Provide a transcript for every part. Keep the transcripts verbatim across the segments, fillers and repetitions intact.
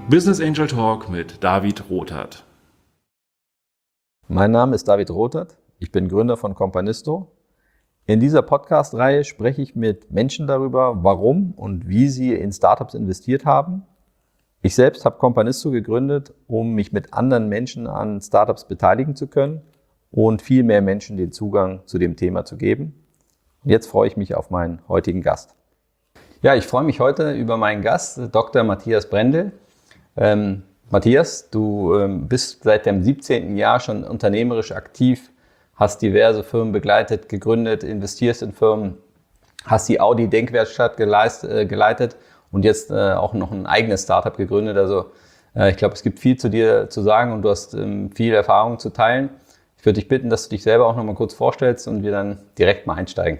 Business Angel Talk mit David Rothert. Mein Name ist David Rothert, ich bin Gründer von Companisto. In dieser Podcast-Reihe spreche ich mit Menschen darüber, warum und wie sie in Startups investiert haben. Ich selbst habe Companisto gegründet, um mich mit anderen Menschen an Startups beteiligen zu können und viel mehr Menschen den Zugang zu dem Thema zu geben. Und jetzt freue ich mich auf meinen heutigen Gast. Ja, ich freue mich heute über meinen Gast, Doktor Matthias Brendel. Ähm, Matthias, du ähm, bist seit dem siebzehnten Jahr schon unternehmerisch aktiv, hast diverse Firmen begleitet, gegründet, investierst in Firmen, hast die Audi Denkwerkstatt geleist, äh, geleitet und jetzt äh, auch noch ein eigenes Startup gegründet. Also äh, ich glaube, es gibt viel zu dir zu sagen und du hast ähm, viel Erfahrung zu teilen. Ich würde dich bitten, dass du dich selber auch noch mal kurz vorstellst und wir dann direkt mal einsteigen.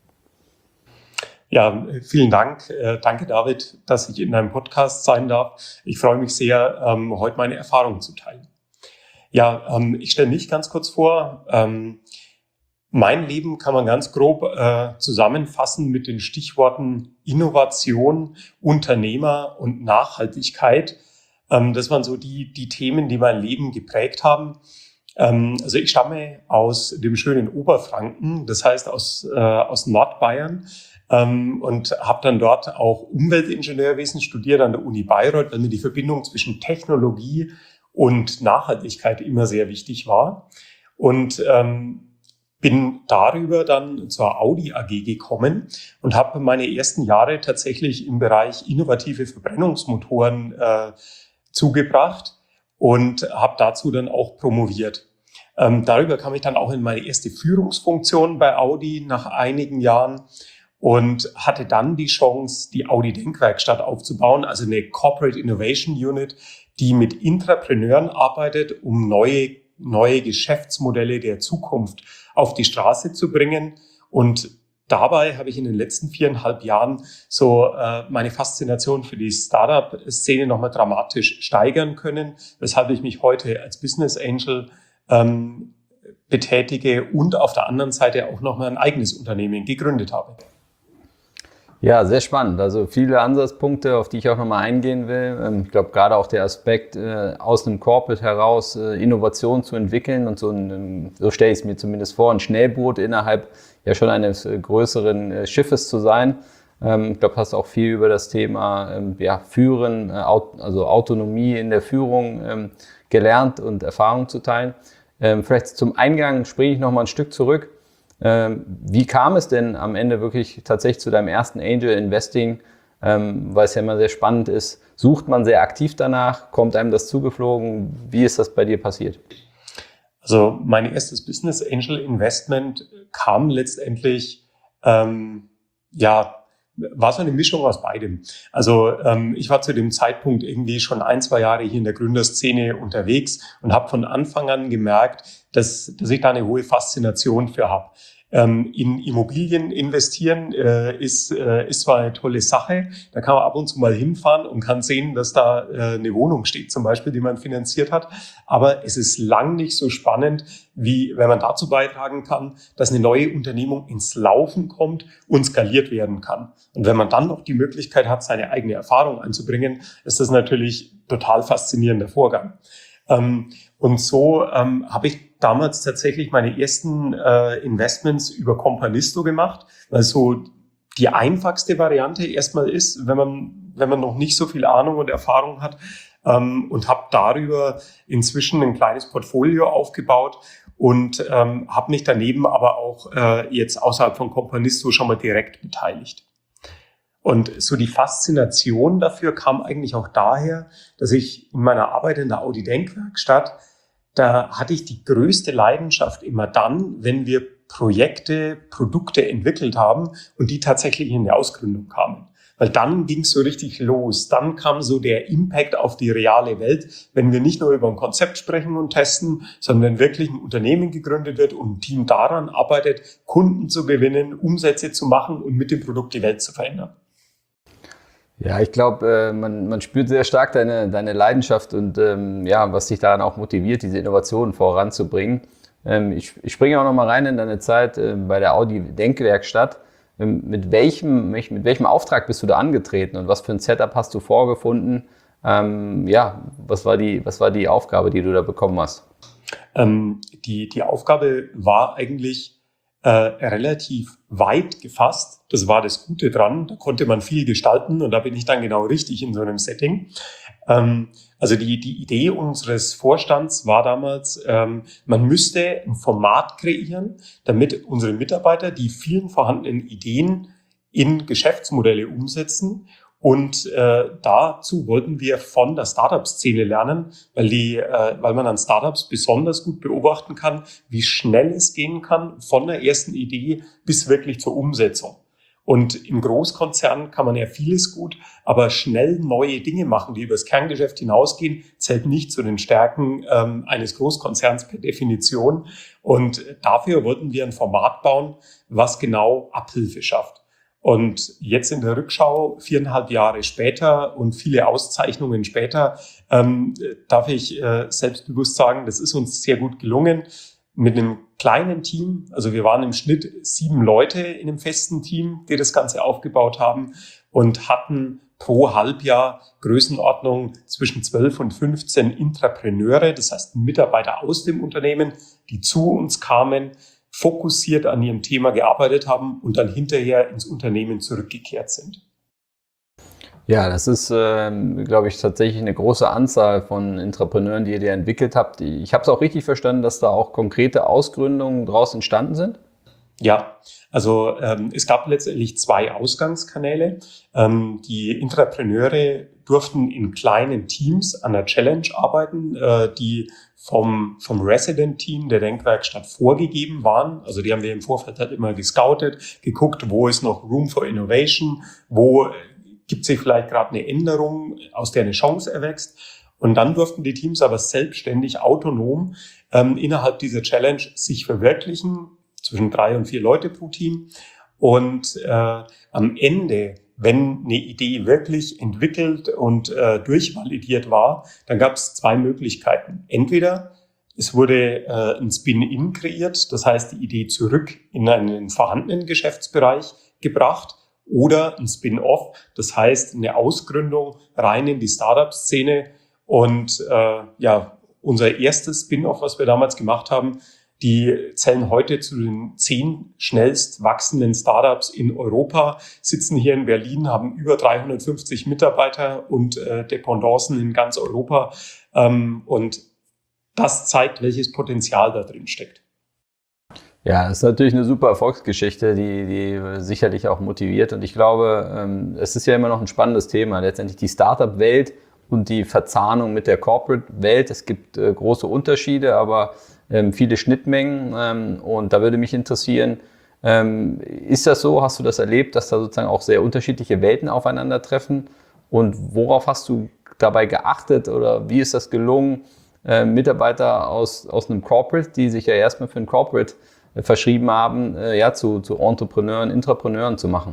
Ja, vielen Dank. Äh, danke, David, dass ich in deinem Podcast sein darf. Ich freue mich sehr, ähm, heute meine Erfahrungen zu teilen. Ja, ähm, ich stelle mich ganz kurz vor. Ähm, mein Leben kann man ganz grob äh, zusammenfassen mit den Stichworten Innovation, Unternehmer und Nachhaltigkeit. Ähm, das waren so die, die Themen, die mein Leben geprägt haben. Ähm, also ich stamme aus dem schönen Oberfranken, das heißt aus, äh, aus Nordbayern. Ähm, und habe dann dort auch Umweltingenieurwesen studiert an der Uni Bayreuth, weil mir die Verbindung zwischen Technologie und Nachhaltigkeit immer sehr wichtig war. Und ähm, bin darüber dann zur Audi A G gekommen und habe meine ersten Jahre tatsächlich im Bereich innovative Verbrennungsmotoren äh, zugebracht und habe dazu dann auch promoviert. Ähm, darüber kam ich dann auch in meine erste Führungsfunktion bei Audi nach einigen Jahren und hatte dann die Chance, die Audi Denkwerkstatt aufzubauen, also eine Corporate Innovation Unit, die mit Intrapreneuren arbeitet, um neue, neue Geschäftsmodelle der Zukunft auf die Straße zu bringen. Und dabei habe ich in den letzten viereinhalb Jahren so äh, meine Faszination für die Startup-Szene nochmal dramatisch steigern können, weshalb ich mich heute als Business Angel ähm, betätige und auf der anderen Seite auch nochmal ein eigenes Unternehmen gegründet habe. Ja, sehr spannend. Also viele Ansatzpunkte, auf die ich auch nochmal eingehen will. Ich glaube, gerade auch der Aspekt, aus einem Corporate heraus Innovation zu entwickeln und so, ein, so stelle ich es mir zumindest vor, ein Schnellboot innerhalb ja schon eines größeren Schiffes zu sein. Ich glaube, du hast auch viel über das Thema ja, Führen, also Autonomie in der Führung gelernt und Erfahrung zu teilen. Vielleicht zum Eingang springe ich nochmal ein Stück zurück. Wie kam es denn am Ende wirklich tatsächlich zu deinem ersten Angel Investing? Weil es ja immer sehr spannend ist. Sucht man sehr aktiv danach? Kommt einem das zugeflogen? Wie ist das bei dir passiert? Also mein erstes Business Angel Investment kam letztendlich, ähm, ja, war so eine Mischung aus beidem. Also ähm, ich war zu dem Zeitpunkt irgendwie schon ein, zwei Jahre hier in der Gründerszene unterwegs und habe von Anfang an gemerkt, dass, dass ich da eine hohe Faszination für habe. Ähm, in Immobilien investieren äh, ist, äh, ist zwar eine tolle Sache, da kann man ab und zu mal hinfahren und kann sehen, dass da äh, eine Wohnung steht zum Beispiel, die man finanziert hat, aber es ist lang nicht so spannend, wie wenn man dazu beitragen kann, dass eine neue Unternehmung ins Laufen kommt und skaliert werden kann. Und wenn man dann noch die Möglichkeit hat, seine eigene Erfahrung einzubringen, ist das natürlich total faszinierender Vorgang. Ähm, und so ähm, habe ich damals tatsächlich meine ersten äh, Investments über Companisto gemacht, weil so die einfachste Variante erstmal ist, wenn man wenn man noch nicht so viel Ahnung und Erfahrung hat, ähm, und habe darüber inzwischen ein kleines Portfolio aufgebaut und ähm, habe mich daneben aber auch äh, jetzt außerhalb von Companisto schon mal direkt beteiligt. Und so die Faszination dafür kam eigentlich auch daher, dass ich in meiner Arbeit in der Audi Denkwerkstatt, da hatte ich die größte Leidenschaft immer dann, wenn wir Projekte, Produkte entwickelt haben und die tatsächlich in die Ausgründung kamen. Weil dann ging es so richtig los. Dann kam so der Impact auf die reale Welt, wenn wir nicht nur über ein Konzept sprechen und testen, sondern wenn wirklich ein Unternehmen gegründet wird und ein Team daran arbeitet, Kunden zu gewinnen, Umsätze zu machen und mit dem Produkt die Welt zu verändern. Ja, ich glaube, man, man spürt sehr stark deine, deine Leidenschaft und ähm, ja, was dich daran auch motiviert, diese Innovationen voranzubringen. Ähm, ich, ich springe auch noch mal rein in deine Zeit äh, bei der Audi Denkwerkstatt. Ähm, mit welchem, mit welchem Auftrag bist du da angetreten und was für ein Setup hast du vorgefunden, Ähm, ja, was war die, was war die Aufgabe, die du da bekommen hast? Ähm, die, die Aufgabe war eigentlich äh, relativ weit gefasst. Das war das Gute dran. Da konnte man viel gestalten und da bin ich dann genau richtig in so einem Setting. Ähm, also die, die Idee unseres Vorstands war damals, ähm, man müsste ein Format kreieren, damit unsere Mitarbeiter die vielen vorhandenen Ideen in Geschäftsmodelle umsetzen. Und äh, dazu wollten wir von der Startup-Szene lernen, weil die, äh, weil man an Startups besonders gut beobachten kann, wie schnell es gehen kann von der ersten Idee bis wirklich zur Umsetzung. Und im Großkonzern kann man ja vieles gut, aber schnell neue Dinge machen, die über das Kerngeschäft hinausgehen, zählt nicht zu den Stärken ähm, eines Großkonzerns per Definition. Und dafür wollten wir ein Format bauen, was genau Abhilfe schafft. Und jetzt in der Rückschau, viereinhalb Jahre später und viele Auszeichnungen später, ähm, darf ich äh, selbstbewusst sagen, das ist uns sehr gut gelungen. Mit einem kleinen Team, also wir waren im Schnitt sieben Leute in einem festen Team, die das Ganze aufgebaut haben und hatten pro Halbjahr Größenordnung zwischen zwölf und fünfzehn Intrapreneure, das heißt Mitarbeiter aus dem Unternehmen, die zu uns kamen, fokussiert an ihrem Thema gearbeitet haben und dann hinterher ins Unternehmen zurückgekehrt sind. Ja, das ist, ähm, glaube ich, tatsächlich eine große Anzahl von Intrapreneuren, die ihr entwickelt habt. Ich habe es auch richtig verstanden, dass da auch konkrete Ausgründungen daraus entstanden sind? Ja, also ähm, es gab letztendlich zwei Ausgangskanäle. Ähm, die Intrapreneure durften in kleinen Teams an der Challenge arbeiten, äh, die vom, vom Resident-Team der Denkwerkstatt vorgegeben waren. Also die haben wir im Vorfeld halt immer gescoutet, geguckt, wo ist noch Room for Innovation, wo gibt sich vielleicht gerade eine Änderung, aus der eine Chance erwächst. Und dann durften die Teams aber selbstständig, autonom ähm, innerhalb dieser Challenge sich verwirklichen, zwischen drei und vier Leute pro Team. Und äh, am Ende, wenn eine Idee wirklich entwickelt und äh, durchvalidiert war, dann gab es zwei Möglichkeiten. Entweder es wurde äh, ein Spin-in kreiert, das heißt die Idee zurück in einen vorhandenen Geschäftsbereich gebracht, oder ein Spin-off, das heißt eine Ausgründung rein in die Startup-Szene. Und äh, ja, unser erstes Spin-off, was wir damals gemacht haben, die zählen heute zu den zehn schnellst wachsenden Startups in Europa, sitzen hier in Berlin, haben über dreihundertfünfzig Mitarbeiter und äh, Dependancen in ganz Europa. Ähm, und das zeigt, welches Potenzial da drin steckt. Ja, das ist natürlich eine super Erfolgsgeschichte, die, die sicherlich auch motiviert. Und ich glaube, ähm, es ist ja immer noch ein spannendes Thema, letztendlich die Startup-Welt und die Verzahnung mit der Corporate-Welt. Es gibt äh, große Unterschiede, aber ähm, viele Schnittmengen. Ähm, und da würde mich interessieren, ähm, ist das so, hast du das erlebt, dass da sozusagen auch sehr unterschiedliche Welten aufeinandertreffen? Und worauf hast du dabei geachtet oder wie ist das gelungen, äh, Mitarbeiter aus, aus einem Corporate, die sich ja erstmal für ein Corporate verschrieben haben, äh, ja, zu, zu Entrepreneuren, Intrapreneuren zu machen?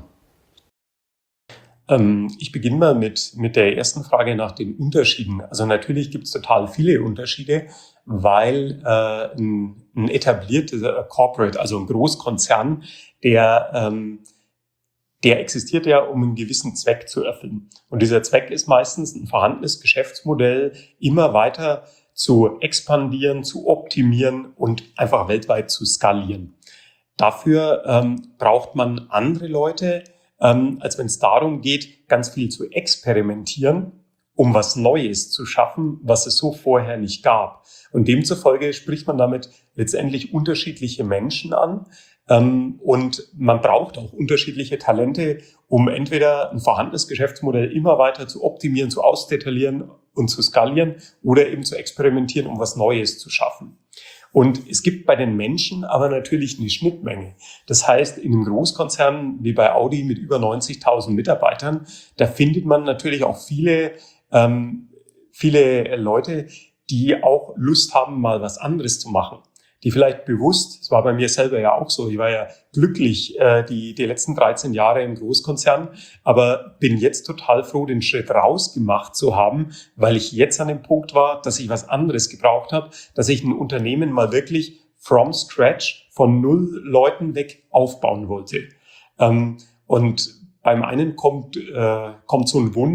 Ähm, ich beginne mal mit, mit der ersten Frage nach den Unterschieden. Also natürlich gibt es total viele Unterschiede, weil äh, ein, ein etablierter Corporate, also ein Großkonzern, der, ähm, der existiert ja, um einen gewissen Zweck zu erfüllen. Und dieser Zweck ist meistens ein vorhandenes Geschäftsmodell immer weiter zu expandieren, zu optimieren und einfach weltweit zu skalieren. Dafür ähm, braucht man andere Leute, ähm, als wenn es darum geht, ganz viel zu experimentieren, um was Neues zu schaffen, was es so vorher nicht gab. Und demzufolge spricht man damit letztendlich unterschiedliche Menschen an. Ähm, und man braucht auch unterschiedliche Talente, um entweder ein vorhandenes Geschäftsmodell immer weiter zu optimieren, zu ausdetaillieren und zu skalieren oder eben zu experimentieren, um was Neues zu schaffen. Und es gibt bei den Menschen aber natürlich eine Schnittmenge. Das heißt, in einem Großkonzern wie bei Audi mit über neunzigtausend Mitarbeitern, da findet man natürlich auch viele, ähm, viele Leute, die auch Lust haben, mal was anderes zu machen. Die vielleicht bewusst, es war bei mir selber ja auch so, ich war ja glücklich äh, die, die letzten dreizehn Jahre im Großkonzern, aber bin jetzt total froh, den Schritt rausgemacht zu haben, weil ich jetzt an dem Punkt war, dass ich was anderes gebraucht habe, dass ich ein Unternehmen mal wirklich from scratch, von null Leuten weg aufbauen wollte. Ähm, und beim einen kommt, äh, kommt so ein Wunsch,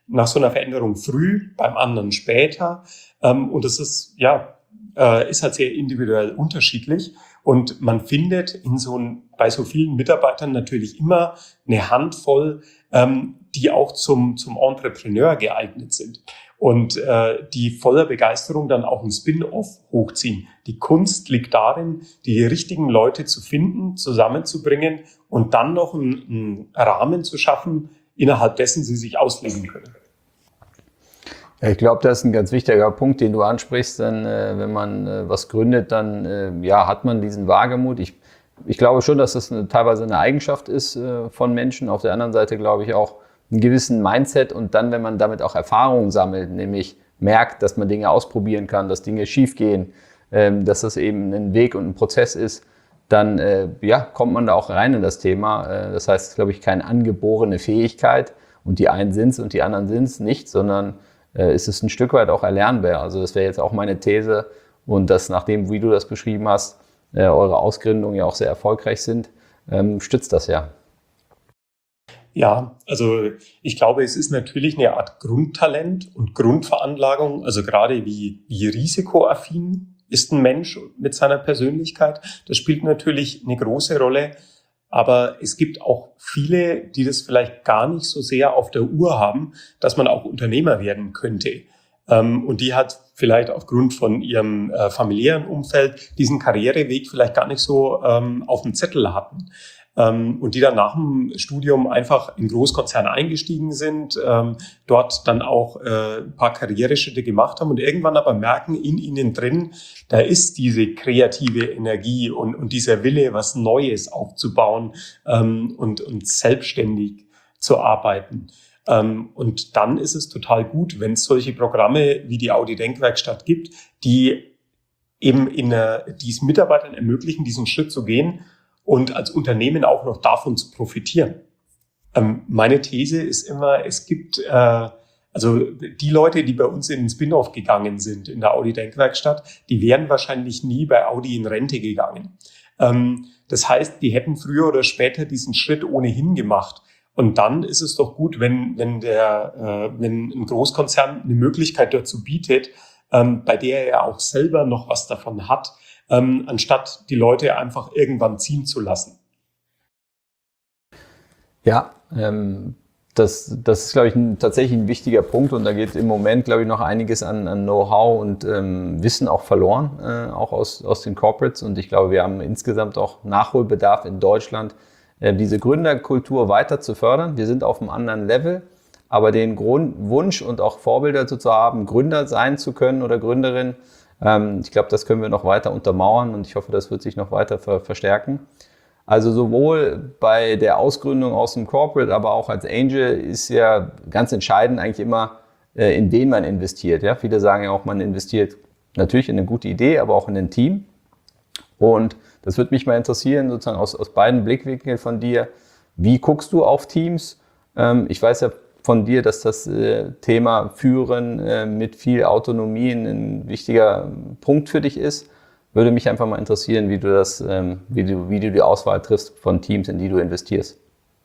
nach so einer Veränderung früh, beim anderen später. Ähm, und das ist, ja, äh, ist halt sehr individuell unterschiedlich. Und man findet in so ein, bei so vielen Mitarbeitern natürlich immer eine Handvoll, ähm, die auch zum, zum Entrepreneur geeignet sind. Und äh, die voller Begeisterung dann auch ein Spin-off hochziehen. Die Kunst liegt darin, die richtigen Leute zu finden, zusammenzubringen und dann noch einen, einen Rahmen zu schaffen, innerhalb dessen sie sich ausleben können. Ja, ich glaube, das ist ein ganz wichtiger Punkt, den du ansprichst. Denn äh, wenn man äh, was gründet, dann äh, ja, hat man diesen Wagemut. Ich, ich glaube schon, dass das eine, teilweise eine Eigenschaft ist äh, von Menschen. Auf der anderen Seite glaube ich auch einen gewissen Mindset. Und dann, wenn man damit auch Erfahrungen sammelt, nämlich merkt, dass man Dinge ausprobieren kann, dass Dinge schiefgehen, ähm, dass das eben ein Weg und ein Prozess ist, dann äh, ja, kommt man da auch rein in das Thema. Äh, das heißt, glaube ich, keine angeborene Fähigkeit. Und die einen sind es und die anderen sind es nicht, sondern äh, ist es ein Stück weit auch erlernbar. Also das wäre jetzt auch meine These. Und dass nachdem, wie du das beschrieben hast, äh, eure Ausgründungen ja auch sehr erfolgreich sind, ähm, stützt das ja. Ja, also ich glaube, es ist natürlich eine Art Grundtalent und Grundveranlagung, also gerade wie, wie risikoaffin ist ein Mensch mit seiner Persönlichkeit. Das spielt natürlich eine große Rolle. Aber es gibt auch viele, die das vielleicht gar nicht so sehr auf der Uhr haben, dass man auch Unternehmer werden könnte. Und die hat vielleicht aufgrund von ihrem familiären Umfeld diesen Karriereweg vielleicht gar nicht so auf dem Zettel hatten. Und die dann nach dem Studium einfach in Großkonzerne eingestiegen sind, ähm, dort dann auch äh, ein paar Karriereschritte gemacht haben und irgendwann aber merken, in ihnen drin, da ist diese kreative Energie und, und dieser Wille, was Neues aufzubauen ähm, und, und selbstständig zu arbeiten. Ähm, und dann ist es total gut, wenn es solche Programme wie die Audi Denkwerkstatt gibt, die eben in einer, die es Mitarbeitern ermöglichen, diesen Schritt zu gehen und als Unternehmen auch noch davon zu profitieren. Ähm, meine These ist immer, es gibt, äh, also die Leute, die bei uns in den Spin-off gegangen sind, in der Audi Denkwerkstatt, die wären wahrscheinlich nie bei Audi in Rente gegangen. Ähm, das heißt, die hätten früher oder später diesen Schritt ohnehin gemacht. Und dann ist es doch gut, wenn, wenn der, äh, wenn ein Großkonzern eine Möglichkeit dazu bietet, ähm, bei der er auch selber noch was davon hat, Ähm, anstatt die Leute einfach irgendwann ziehen zu lassen. Ja, ähm, das, das ist, glaube ich, ein, tatsächlich ein wichtiger Punkt und da geht im Moment, glaube ich, noch einiges an, an Know-how und ähm, Wissen auch verloren, äh, auch aus, aus den Corporates und ich glaube, wir haben insgesamt auch Nachholbedarf in Deutschland, äh, diese Gründerkultur weiter zu fördern. Wir sind auf einem anderen Level, aber den Grund, Wunsch und auch Vorbilder dazu zu haben, Gründer sein zu können oder Gründerin, ich glaube, das können wir noch weiter untermauern und ich hoffe, das wird sich noch weiter ver- verstärken. Also sowohl bei der Ausgründung aus dem Corporate, aber auch als Angel ist ja ganz entscheidend eigentlich immer, in wen man investiert. Ja? Viele sagen ja auch, man investiert natürlich in eine gute Idee, aber auch in ein Team. Und das würde mich mal interessieren, sozusagen aus, aus beiden Blickwinkeln von dir. Wie guckst du auf Teams? Ich weiß ja von dir, dass das äh, Thema Führen äh, mit viel Autonomie ein wichtiger Punkt für dich ist. Würde mich einfach mal interessieren, wie du das, ähm, wie du, wie du die Auswahl triffst von Teams, in die du investierst.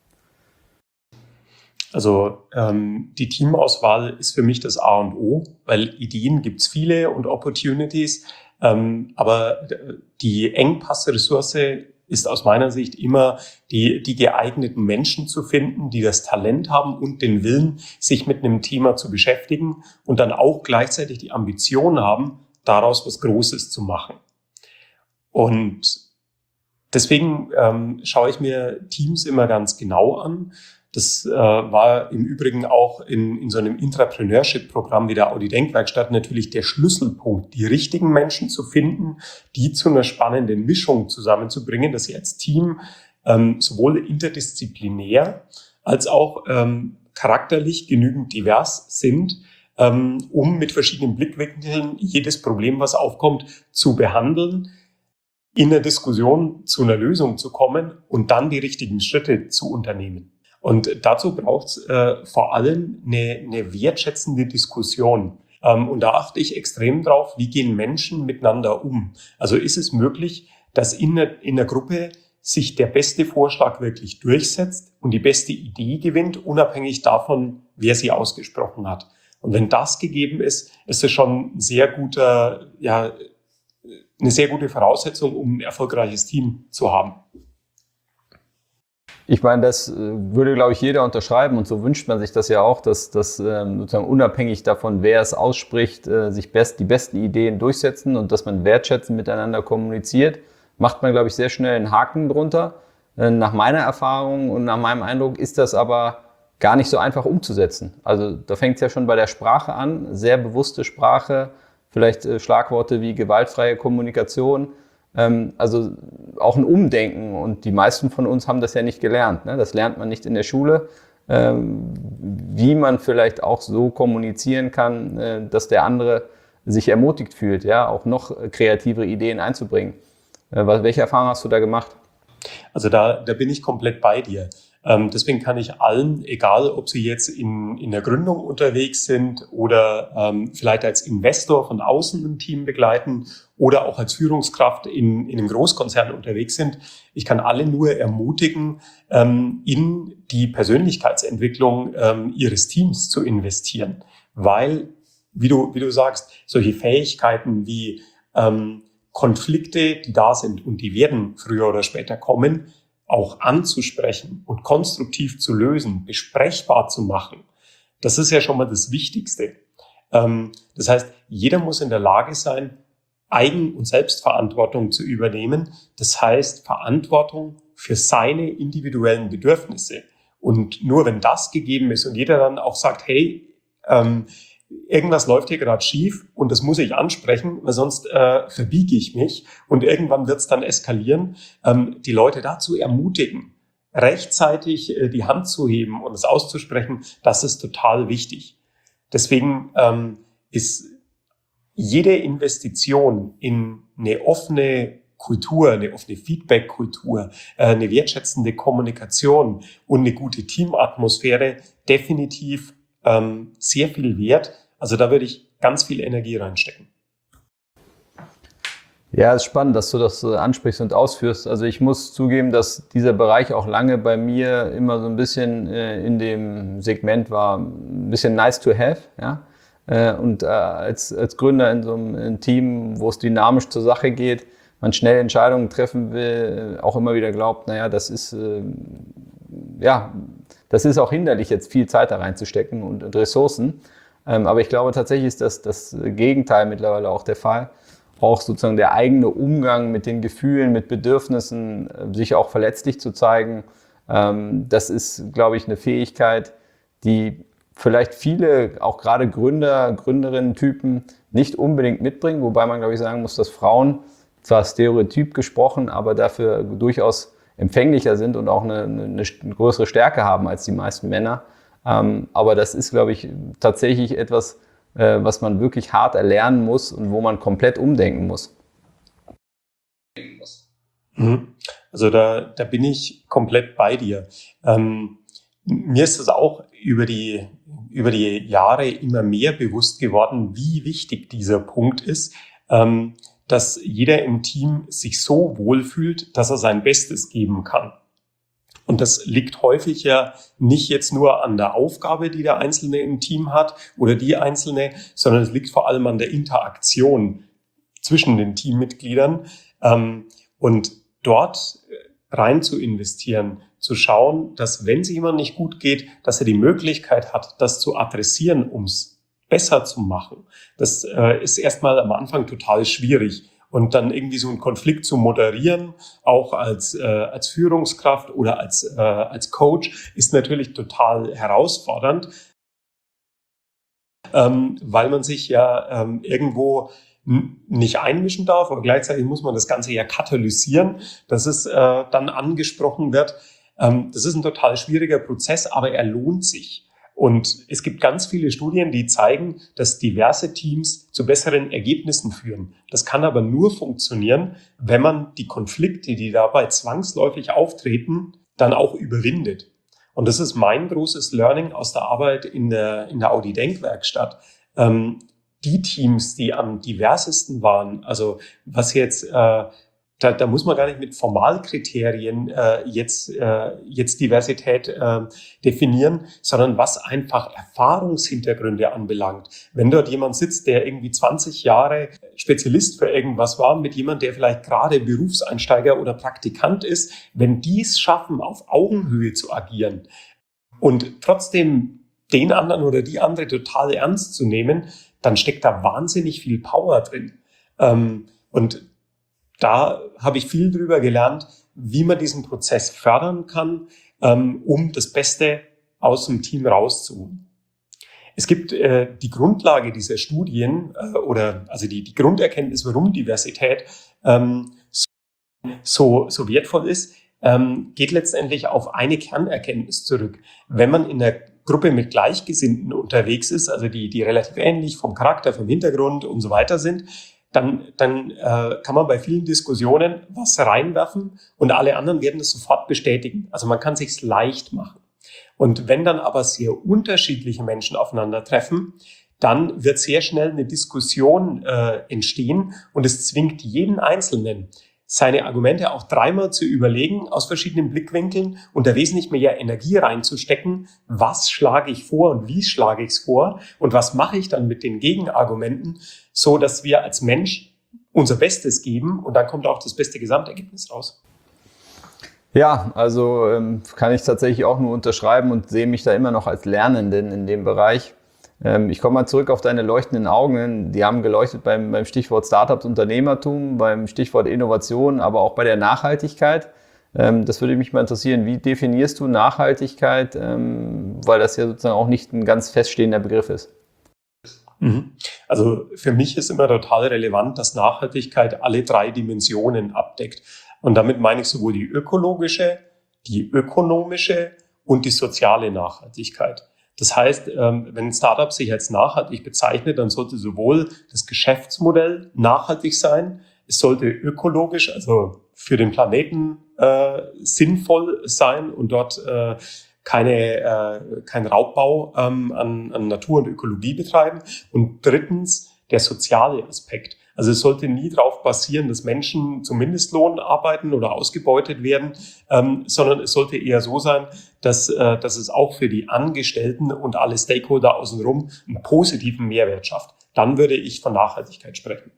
Also ähm, die Teamauswahl ist für mich das A und O, weil Ideen gibt's viele und Opportunities, ähm, aber die Engpassressource ist aus meiner Sicht immer die, die geeigneten Menschen zu finden, die das Talent haben und den Willen, sich mit einem Thema zu beschäftigen und dann auch gleichzeitig die Ambition haben, daraus was Großes zu machen. Und deswegen ähm, schaue ich mir Teams immer ganz genau an. Das äh, war im Übrigen auch in, in so einem Intrapreneurship-Programm wie der Audi Denkwerkstatt natürlich der Schlüsselpunkt, die richtigen Menschen zu finden, die zu einer spannenden Mischung zusammenzubringen, dass sie als Team ähm, sowohl interdisziplinär als auch ähm, charakterlich genügend divers sind, ähm, um mit verschiedenen Blickwinkeln jedes Problem, was aufkommt, zu behandeln, in der Diskussion zu einer Lösung zu kommen und dann die richtigen Schritte zu unternehmen. Und dazu braucht es äh, vor allem eine, eine wertschätzende Diskussion. Ähm, und da achte ich extrem drauf, wie gehen Menschen miteinander um. Also ist es möglich, dass in einer, in einer Gruppe sich der beste Vorschlag wirklich durchsetzt und die beste Idee gewinnt, unabhängig davon, wer sie ausgesprochen hat. Und wenn das gegeben ist, ist es schon ein sehr guter, ja, eine sehr gute Voraussetzung, um ein erfolgreiches Team zu haben. Ich meine, das äh, würde, glaube ich, jeder unterschreiben und so wünscht man sich das ja auch, dass, dass ähm, sozusagen unabhängig davon, wer es ausspricht, äh, sich best, die besten Ideen durchsetzen und dass man wertschätzend miteinander kommuniziert, macht man, glaube ich, sehr schnell einen Haken drunter. Äh, nach meiner Erfahrung und nach meinem Eindruck ist das aber gar nicht so einfach umzusetzen. Also da fängt es ja schon bei der Sprache an, sehr bewusste Sprache, vielleicht äh, Schlagworte wie gewaltfreie Kommunikation, ähm, also auch ein Umdenken. Und die meisten von uns haben das ja nicht gelernt. Ne? Das lernt man nicht in der Schule, ähm, wie man vielleicht auch so kommunizieren kann, äh, dass der andere sich ermutigt fühlt, ja, auch noch kreativere Ideen einzubringen. Äh, welche Erfahrungen hast du da gemacht? Also da, da bin ich komplett bei dir. Ähm, deswegen kann ich allen, egal ob sie jetzt in, in der Gründung unterwegs sind oder ähm, vielleicht als Investor von außen ein Team begleiten oder auch als Führungskraft in, in einem Großkonzern unterwegs sind, ich kann alle nur ermutigen, ähm, in die Persönlichkeitsentwicklung ähm, ihres Teams zu investieren. Weil, wie du, wie du sagst, solche Fähigkeiten wie ähm, Konflikte, die da sind und die werden früher oder später kommen, auch anzusprechen und konstruktiv zu lösen, besprechbar zu machen, das ist ja schon mal das Wichtigste. Ähm, das heißt, jeder muss in der Lage sein, Eigen- und Selbstverantwortung zu übernehmen. Das heißt, Verantwortung für seine individuellen Bedürfnisse. Und nur wenn das gegeben ist und jeder dann auch sagt, hey, ähm, irgendwas läuft hier gerade schief und das muss ich ansprechen, weil sonst äh, verbiege ich mich und irgendwann wird es dann eskalieren, ähm, die Leute dazu ermutigen, rechtzeitig äh, die Hand zu heben und es auszusprechen, das ist total wichtig. Deswegen ähm, ist jede Investition in eine offene Kultur, eine offene Feedback-Kultur, äh, eine wertschätzende Kommunikation und eine gute Teamatmosphäre definitiv ähm, sehr viel wert. Also da würde ich ganz viel Energie reinstecken. Ja, es ist spannend, dass du das ansprichst und ausführst. Also ich muss zugeben, dass dieser Bereich auch lange bei mir immer so ein bisschen äh, in dem Segment war, ein bisschen nice to have. Ja? Äh, und äh, als, als Gründer in so einem, einem Team, wo es dynamisch zur Sache geht, man schnell Entscheidungen treffen will, auch immer wieder glaubt, naja, das ist, äh, ja, das ist auch hinderlich, jetzt viel Zeit da reinzustecken und, und Ressourcen. Ähm, aber ich glaube tatsächlich ist das das Gegenteil mittlerweile auch der Fall. Auch sozusagen der eigene Umgang mit den Gefühlen, mit Bedürfnissen, äh, sich auch verletzlich zu zeigen, ähm, das ist, glaube ich, eine Fähigkeit, die vielleicht viele, auch gerade Gründer, Gründerinnen-Typen nicht unbedingt mitbringen, wobei man, glaube ich, sagen muss, dass Frauen zwar stereotyp gesprochen, aber dafür durchaus empfänglicher sind und auch eine, eine, eine größere Stärke haben als die meisten Männer. Ähm, aber das ist, glaube ich, tatsächlich etwas, äh, was man wirklich hart erlernen muss und wo man komplett umdenken muss. Also da, da bin ich komplett bei dir. Ähm, mir ist es auch über die, über die Jahre immer mehr bewusst geworden, wie wichtig dieser Punkt ist, ähm, dass jeder im Team sich so wohlfühlt, dass er sein Bestes geben kann. Und das liegt häufig ja nicht jetzt nur an der Aufgabe, die der Einzelne im Team hat oder die Einzelne, sondern es liegt vor allem an der Interaktion zwischen den Teammitgliedern. Und dort rein zu investieren, zu schauen, dass wenn es jemand nicht gut geht, dass er die Möglichkeit hat, das zu adressieren, um es besser zu machen. Das ist erstmal am Anfang total schwierig. Und dann irgendwie so einen Konflikt zu moderieren, auch als äh, als Führungskraft oder als äh, als Coach, ist natürlich total herausfordernd, ähm, weil man sich ja ähm, irgendwo n- nicht einmischen darf, aber gleichzeitig muss man das Ganze ja katalysieren, dass es äh, dann angesprochen wird. Ähm, das ist ein total schwieriger Prozess, aber er lohnt sich. Und es gibt ganz viele Studien, die zeigen, dass diverse Teams zu besseren Ergebnissen führen. Das kann aber nur funktionieren, wenn man die Konflikte, die dabei zwangsläufig auftreten, dann auch überwindet. Und das ist mein großes Learning aus der Arbeit in der, in der Audi Denkwerkstatt. Ähm, die Teams, die am diversesten waren, also was jetzt äh, da, da muss man gar nicht mit Formalkriterien äh, jetzt, äh, jetzt Diversität äh, definieren, sondern was einfach Erfahrungshintergründe anbelangt. Wenn dort jemand sitzt, der irgendwie zwanzig Jahre Spezialist für irgendwas war, mit jemand, der vielleicht gerade Berufseinsteiger oder Praktikant ist, wenn die es schaffen, auf Augenhöhe zu agieren und trotzdem den anderen oder die andere total ernst zu nehmen, dann steckt da wahnsinnig viel Power drin. Ähm, und da habe ich viel drüber gelernt, wie man diesen Prozess fördern kann, ähm, um das Beste aus dem Team rauszuholen. Es gibt äh, die Grundlage dieser Studien äh, oder also die, die Grunderkenntnis, warum Diversität ähm, so, so wertvoll ist, ähm, geht letztendlich auf eine Kernerkenntnis zurück. Wenn man in der Gruppe mit Gleichgesinnten unterwegs ist, also die, die relativ ähnlich vom Charakter, vom Hintergrund und so weiter sind, dann, dann äh, kann man bei vielen Diskussionen was reinwerfen und alle anderen werden es sofort bestätigen. Also man kann sich's leicht machen. Und wenn dann aber sehr unterschiedliche Menschen aufeinandertreffen, dann wird sehr schnell eine Diskussion äh, entstehen und es zwingt jeden Einzelnen, seine Argumente auch dreimal zu überlegen aus verschiedenen Blickwinkeln und da wesentlich mehr Energie reinzustecken. Was schlage ich vor und wie schlage ich es vor und was mache ich dann mit den Gegenargumenten, so dass wir als Mensch unser Bestes geben und dann kommt auch das beste Gesamtergebnis raus. Ja, also ähm, kann ich tatsächlich auch nur unterschreiben und sehe mich da immer noch als Lernenden in dem Bereich. Ich komme mal zurück auf deine leuchtenden Augen. Die haben geleuchtet beim, beim Stichwort Startups, Unternehmertum, beim Stichwort Innovation, aber auch bei der Nachhaltigkeit. Das würde mich mal interessieren. Wie definierst du Nachhaltigkeit? Weil das ja sozusagen auch nicht ein ganz feststehender Begriff ist. Also für mich ist immer total relevant, dass Nachhaltigkeit alle drei Dimensionen abdeckt. Und damit meine ich sowohl die ökologische, die ökonomische und die soziale Nachhaltigkeit. Das heißt, wenn ein Startup sich als nachhaltig bezeichnet, dann sollte sowohl das Geschäftsmodell nachhaltig sein, es sollte ökologisch, also für den Planeten äh, sinnvoll sein und dort äh, keine, äh, kein Raubbau ähm, an, an Natur und Ökologie betreiben. Und drittens der soziale Aspekt. Also es sollte nie darauf basieren, dass Menschen zum Mindestlohn arbeiten oder ausgebeutet werden, ähm, sondern es sollte eher so sein, dass, äh, dass es auch für die Angestellten und alle Stakeholder außenrum einen positiven Mehrwert schafft. Dann würde ich von Nachhaltigkeit sprechen.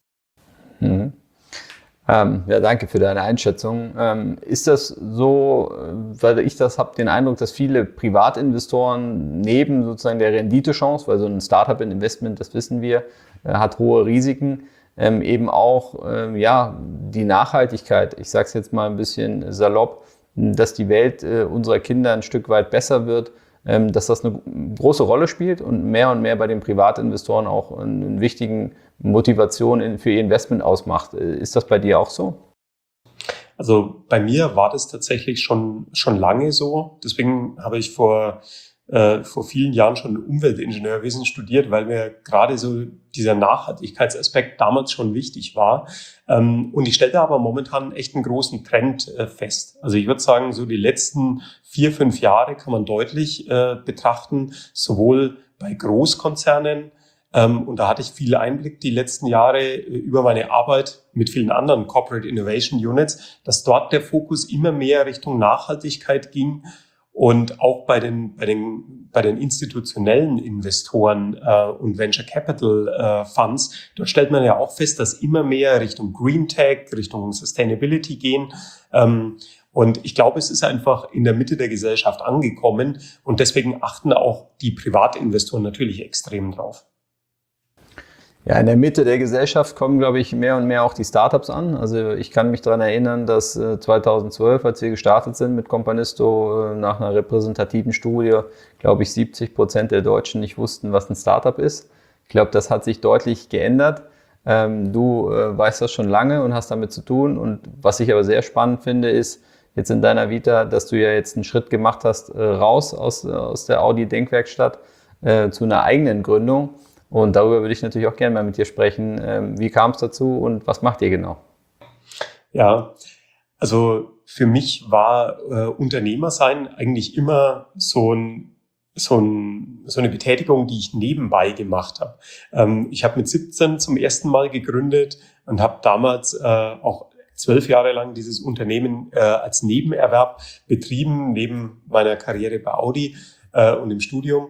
Mhm. Ähm, ja, danke für deine Einschätzung. Ähm, ist das so, weil ich das habe den Eindruck, dass viele Privatinvestoren neben sozusagen der Renditechance, weil so ein Startup-Investment, das wissen wir, äh, hat hohe Risiken, ähm, eben auch ähm, ja die Nachhaltigkeit, ich sage es jetzt mal ein bisschen salopp, dass die Welt äh, unserer Kinder ein Stück weit besser wird, ähm, dass das eine große Rolle spielt und mehr und mehr bei den Privatinvestoren auch einen wichtigen Motivation in, für ihr Investment ausmacht. Ist das bei dir auch so? Also bei mir war das tatsächlich schon schon lange so. Deswegen habe ich vor äh, vor vielen Jahren schon Umweltingenieurwesen studiert, weil mir gerade so dieser Nachhaltigkeitsaspekt damals schon wichtig war. Ähm, und ich stellte aber momentan echt einen großen Trend äh, fest. Also ich würde sagen, so die letzten vier, fünf Jahre kann man deutlich äh, betrachten, sowohl bei Großkonzernen, Ähm, und da hatte ich viel Einblick die letzten Jahre äh, über meine Arbeit mit vielen anderen Corporate Innovation Units, dass dort der Fokus immer mehr Richtung Nachhaltigkeit ging und auch bei den bei den bei den institutionellen Investoren äh, und Venture Capital äh, Funds, dort stellt man ja auch fest, dass immer mehr Richtung Green Tech, Richtung Sustainability gehen. Ähm, Und ich glaube, es ist einfach in der Mitte der Gesellschaft angekommen und deswegen achten auch die Privatinvestoren natürlich extrem drauf. Ja, in der Mitte der Gesellschaft kommen, glaube ich, mehr und mehr auch die Startups an. Also ich kann mich daran erinnern, dass zweitausendzwölf, als wir gestartet sind mit Companisto, nach einer repräsentativen Studie, glaube ich, siebzig Prozent der Deutschen nicht wussten, was ein Startup ist. Ich glaube, das hat sich deutlich geändert. Du weißt das schon lange und hast damit zu tun. Und was ich aber sehr spannend finde, ist jetzt in deiner Vita, dass du ja jetzt einen Schritt gemacht hast, raus aus, aus der Audi-Denkwerkstatt zu einer eigenen Gründung. Und darüber würde ich natürlich auch gerne mal mit dir sprechen. Wie kam es dazu und was macht ihr genau? Ja, also für mich war äh, Unternehmersein eigentlich immer so ein so, ein, so eine Betätigung, die ich nebenbei gemacht habe. Ähm, ich habe mit siebzehn zum ersten Mal gegründet und habe damals äh, auch zwölf Jahre lang dieses Unternehmen äh, als Nebenerwerb betrieben, neben meiner Karriere bei Audi äh, und im Studium.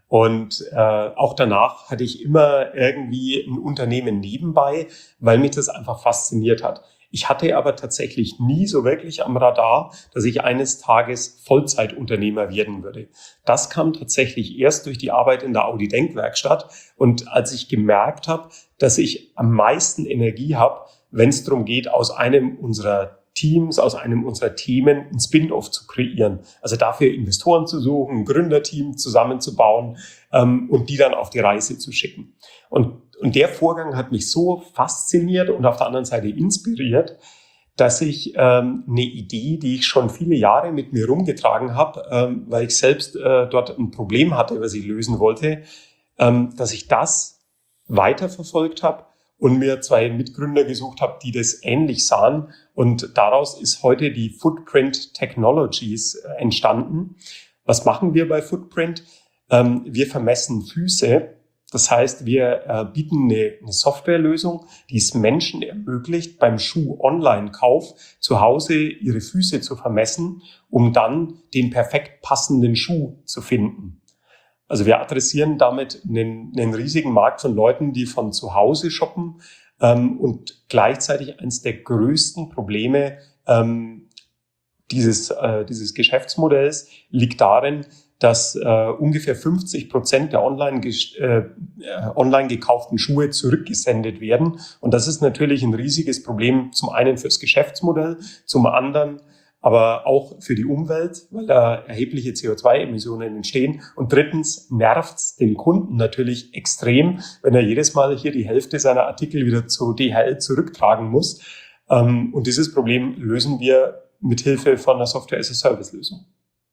Und äh, auch danach hatte ich immer irgendwie ein Unternehmen nebenbei, weil mich das einfach fasziniert hat. Ich hatte aber tatsächlich nie so wirklich am Radar, dass ich eines Tages Vollzeitunternehmer werden würde. Das kam tatsächlich erst durch die Arbeit in der Audi Denkwerkstatt. Und als ich gemerkt habe, dass ich am meisten Energie habe, wenn es darum geht, aus einem unserer Teams, aus einem unserer Themen ein Spin-off zu kreieren. Also dafür Investoren zu suchen, ein Gründerteam zusammenzubauen ähm, und die dann auf die Reise zu schicken. Und, und der Vorgang hat mich so fasziniert und auf der anderen Seite inspiriert, dass ich ähm, eine Idee, die ich schon viele Jahre mit mir rumgetragen habe, ähm, weil ich selbst äh, dort ein Problem hatte, was ich lösen wollte, ähm, dass ich das weiterverfolgt habe und mir zwei Mitgründer gesucht habe, die das ähnlich sahen. Und daraus ist heute die Footprint Technologies entstanden. Was machen wir bei Footprint? Ähm, wir vermessen Füße. Das heißt, wir äh, bieten eine, eine Softwarelösung, die es Menschen ermöglicht, beim Schuh-Online-Kauf zu Hause ihre Füße zu vermessen, um dann den perfekt passenden Schuh zu finden. Also wir adressieren damit einen, einen riesigen Markt von Leuten, die von zu Hause shoppen ähm, und gleichzeitig eines der größten Probleme ähm, dieses, äh, dieses Geschäftsmodells liegt darin, dass äh, ungefähr fünfzig Prozent der online, äh, online gekauften Schuhe zurückgesendet werden. Und das ist natürlich ein riesiges Problem, zum einen fürs Geschäftsmodell, zum anderen aber auch für die Umwelt, weil da erhebliche C O zwei Emissionen entstehen. Und drittens nervt's den Kunden natürlich extrem, wenn er jedes Mal hier die Hälfte seiner Artikel wieder zu D H L zurücktragen muss. Und dieses Problem lösen wir mit Hilfe von einer Software-as-a-Service-Lösung.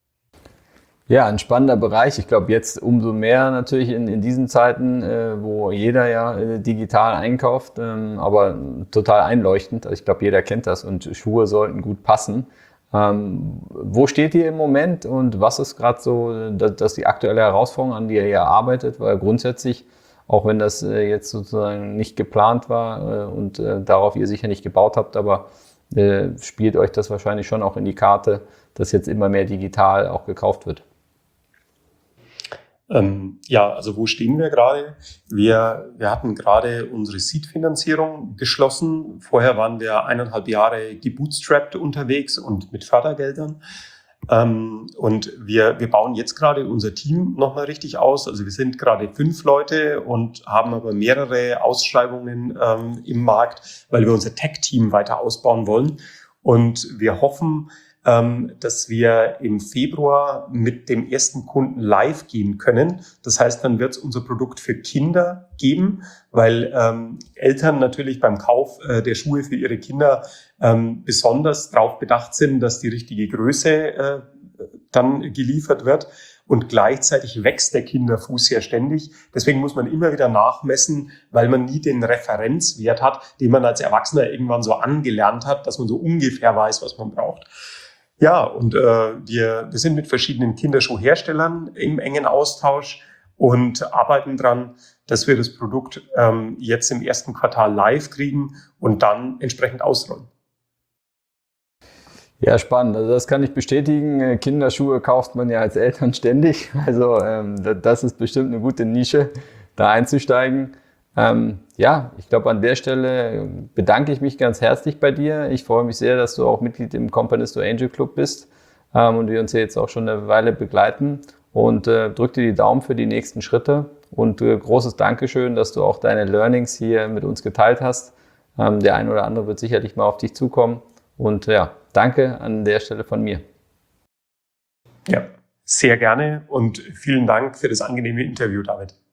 Ja, ein spannender Bereich. Ich glaube, jetzt umso mehr natürlich in, in diesen Zeiten, äh, wo jeder ja äh, digital einkauft, ähm, aber total einleuchtend. Also ich glaube, jeder kennt das und Schuhe sollten gut passen. Ähm, wo steht ihr im Moment und was ist gerade so, dass, dass die aktuelle Herausforderung, an die ihr hier arbeitet? Weil grundsätzlich, auch wenn das äh, jetzt sozusagen nicht geplant war äh, und äh, darauf ihr sicher nicht gebaut habt, aber äh, spielt euch das wahrscheinlich schon auch in die Karte, dass jetzt immer mehr digital auch gekauft wird. Ähm, ja, also wo stehen wir gerade? Wir, wir hatten gerade unsere Seed-Finanzierung geschlossen. Vorher waren wir eineinhalb Jahre gebootstrapped unterwegs und mit Fördergeldern. Ähm, und wir, wir bauen jetzt gerade unser Team nochmal richtig aus. Also wir sind gerade fünf Leute und haben aber mehrere Ausschreibungen ähm, im Markt, weil wir unser Tech-Team weiter ausbauen wollen. Und wir hoffen, dass wir im Februar mit dem ersten Kunden live gehen können. Das heißt, dann wird es unser Produkt für Kinder geben, weil ähm, Eltern natürlich beim Kauf äh, der Schuhe für ihre Kinder ähm, besonders darauf bedacht sind, dass die richtige Größe äh, dann geliefert wird. Und gleichzeitig wächst der Kinderfuß ja ständig. Deswegen muss man immer wieder nachmessen, weil man nie den Referenzwert hat, den man als Erwachsener irgendwann so angelernt hat, dass man so ungefähr weiß, was man braucht. Ja, und äh, wir, wir sind mit verschiedenen Kinderschuhherstellern im engen Austausch und arbeiten dran, dass wir das Produkt ähm, jetzt im ersten Quartal live kriegen und dann entsprechend ausrollen. Ja, spannend. Also das kann ich bestätigen. Kinderschuhe kauft man ja als Eltern ständig. Also ähm, das ist bestimmt eine gute Nische, da einzusteigen. Ähm, ja, ich glaube, an der Stelle bedanke ich mich ganz herzlich bei dir. Ich freue mich sehr, dass du auch Mitglied im Companisto Angel Club bist ähm, und wir uns hier jetzt auch schon eine Weile begleiten. Und äh, drück dir die Daumen für die nächsten Schritte. Und äh, großes Dankeschön, dass du auch deine Learnings hier mit uns geteilt hast. Ähm, der ein oder andere wird sicherlich mal auf dich zukommen. Und ja, danke an der Stelle von mir. Ja, sehr gerne und vielen Dank für das angenehme Interview, David.